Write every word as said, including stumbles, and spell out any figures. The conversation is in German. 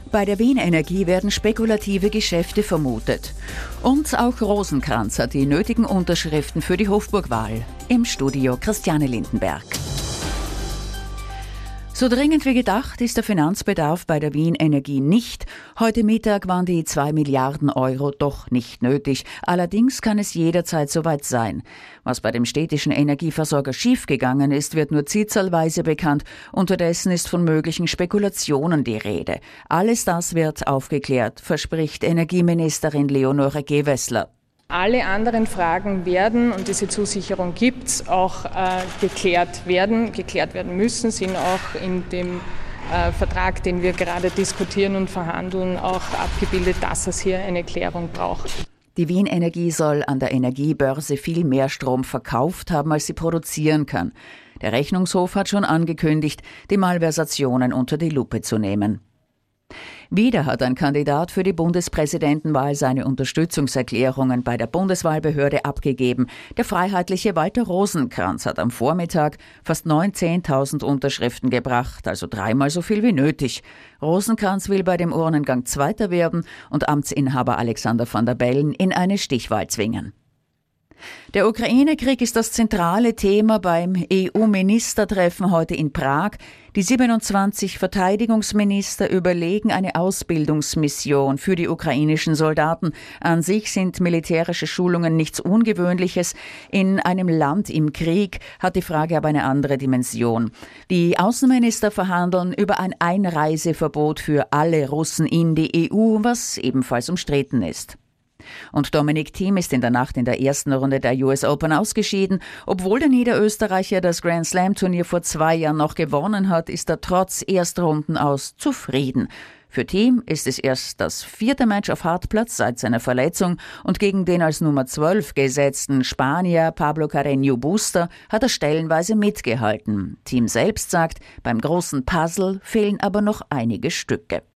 Bei der Wien Energie werden spekulative Geschäfte vermutet. Und auch Rosenkranz hat die nötigen Unterschriften für die Hofburg-Wahl. Im Studio Christiane Lindenberg. So dringend wie gedacht ist der Finanzbedarf bei der Wien Energie nicht. Heute Mittag waren die zwei Milliarden Euro doch nicht nötig. Allerdings kann es jederzeit soweit sein. Was bei dem städtischen Energieversorger schiefgegangen ist, wird nur zitzelweise bekannt. Unterdessen ist von möglichen Spekulationen die Rede. Alles das wird aufgeklärt, verspricht Energieministerin Leonore Gewessler. Alle anderen Fragen werden, und diese Zusicherung gibt es, auch äh, geklärt werden, geklärt werden müssen, sind auch in dem äh, Vertrag, den wir gerade diskutieren und verhandeln, auch abgebildet, dass es hier eine Klärung braucht. Die Wien Energie soll an der Energiebörse viel mehr Strom verkauft haben, als sie produzieren kann. Der Rechnungshof hat schon angekündigt, die Malversationen unter die Lupe zu nehmen. Wieder hat ein Kandidat für die Bundespräsidentenwahl seine Unterstützungserklärungen bei der Bundeswahlbehörde abgegeben. Der freiheitliche Walter Rosenkranz hat am Vormittag fast neunzehntausend Unterschriften gebracht, also dreimal so viel wie nötig. Rosenkranz will bei dem Urnengang Zweiter werden und Amtsinhaber Alexander van der Bellen in eine Stichwahl zwingen. Der Ukraine-Krieg ist das zentrale Thema beim E U-Ministertreffen heute in Prag. Die siebenundzwanzig Verteidigungsminister überlegen eine Ausbildungsmission für die ukrainischen Soldaten. An sich sind militärische Schulungen nichts Ungewöhnliches. In einem Land im Krieg hat die Frage aber eine andere Dimension. Die Außenminister verhandeln über ein Einreiseverbot für alle Russen in die E U, was ebenfalls umstritten ist. Und Dominic Thiem ist in der Nacht in der ersten Runde der U S Open ausgeschieden. Obwohl der Niederösterreicher das Grand Slam Turnier vor zwei Jahren noch gewonnen hat, ist er trotz Erstrunden aus zufrieden. Für Thiem ist es erst das vierte Match auf Hartplatz seit seiner Verletzung und gegen den als Nummer zwölf gesetzten Spanier Pablo Carreño Busta hat er stellenweise mitgehalten. Thiem selbst sagt, beim großen Puzzle fehlen aber noch einige Stücke.